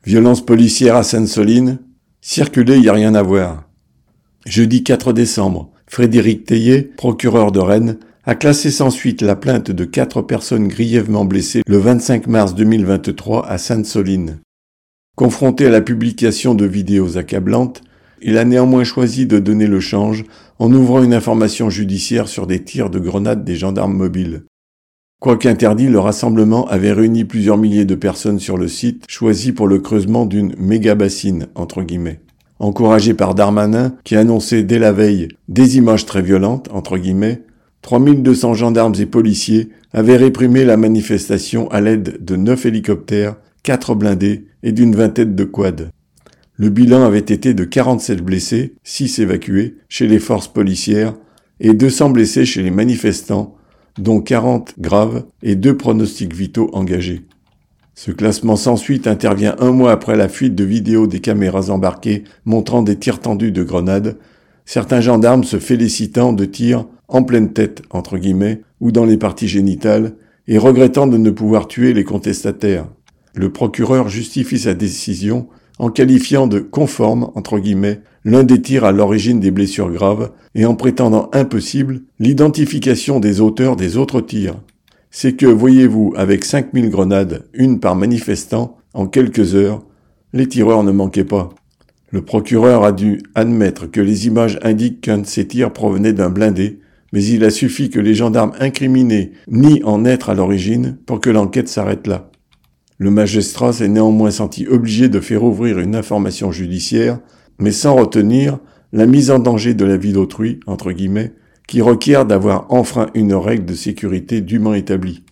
Violence policière à Sainte-Soline. Circuler, y a rien à voir. Jeudi 4 décembre, Frédéric Teillet, procureur de Rennes, a classé sans suite la plainte de 4 personnes grièvement blessées le 25 mars 2023 à Sainte-Soline. Confronté à la publication de vidéos accablantes, il a néanmoins choisi de donner le change en ouvrant une information judiciaire sur des tirs de grenades des gendarmes mobiles. Quoique interdit, le rassemblement avait réuni plusieurs milliers de personnes sur le site choisi pour le creusement d'une « méga-bassine » entre guillemets. Encouragé par Darmanin, qui annonçait dès la veille des images très violentes entre guillemets, 3200 gendarmes et policiers avaient réprimé la manifestation à l'aide de 9 hélicoptères, 4 blindés et d'une vingtaine de quads. Le bilan avait été de 47 blessés, 6 évacués chez les forces policières et 200 blessés chez les manifestants, dont 40 graves et 2 pronostics vitaux engagés. Ce classement sans suite intervient un mois après la fuite de vidéos des caméras embarquées montrant des tirs tendus de grenades, certains gendarmes se félicitant de tirs en pleine tête, entre guillemets, ou dans les parties génitales, et regrettant de ne pouvoir tuer les contestataires. Le procureur justifie sa décision en qualifiant de « conforme » entre guillemets l'un des tirs à l'origine des blessures graves et en prétendant impossible l'identification des auteurs des autres tirs. C'est que, voyez-vous, avec 5000 grenades, une par manifestant, en quelques heures, les tireurs ne manquaient pas. Le procureur a dû admettre que les images indiquent qu'un de ces tirs provenait d'un blindé, mais il a suffi que les gendarmes incriminés nient en être à l'origine pour que l'enquête s'arrête là. Le magistrat s'est néanmoins senti obligé de faire ouvrir une information judiciaire, mais sans retenir la mise en danger de la vie d'autrui, entre guillemets, qui requiert d'avoir enfreint une règle de sécurité dûment établie.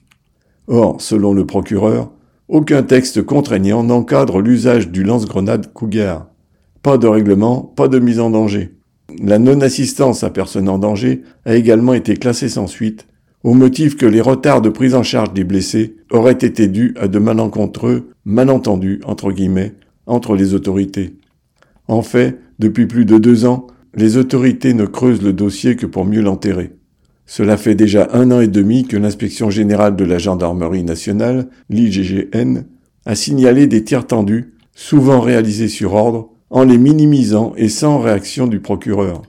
Or, selon le procureur, aucun texte contraignant n'encadre l'usage du lance-grenade Cougar. Pas de règlement, pas de mise en danger. La non-assistance à personne en danger a également été classée sans suite, au motif que les retards de prise en charge des blessés auraient été dus à de malencontreux malentendus, entre guillemets, entre les autorités. En fait, depuis plus de 2 ans, les autorités ne creusent le dossier que pour mieux l'enterrer. Cela fait déjà 1 an et demi que l'Inspection générale de la Gendarmerie nationale, l'IGGN, a signalé des tirs tendus, souvent réalisés sur ordre, en les minimisant et sans réaction du procureur.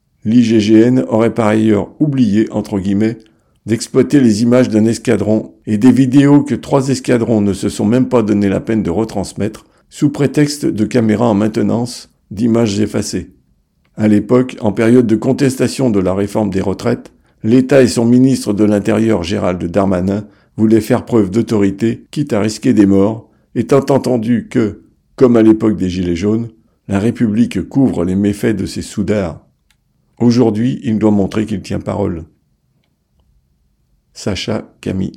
L'IGGN aurait par ailleurs oublié, entre guillemets, d'exploiter les images d'un escadron et des vidéos que 3 escadrons ne se sont même pas donné la peine de retransmettre, sous prétexte de caméras en maintenance, d'images effacées. À l'époque, en période de contestation de la réforme des retraites, l'État et son ministre de l'Intérieur Gérald Darmanin voulaient faire preuve d'autorité, quitte à risquer des morts, étant entendu que, comme à l'époque des Gilets jaunes, la République couvre les méfaits de ses soudards. Aujourd'hui, il doit montrer qu'il tient parole. Sacha Camille.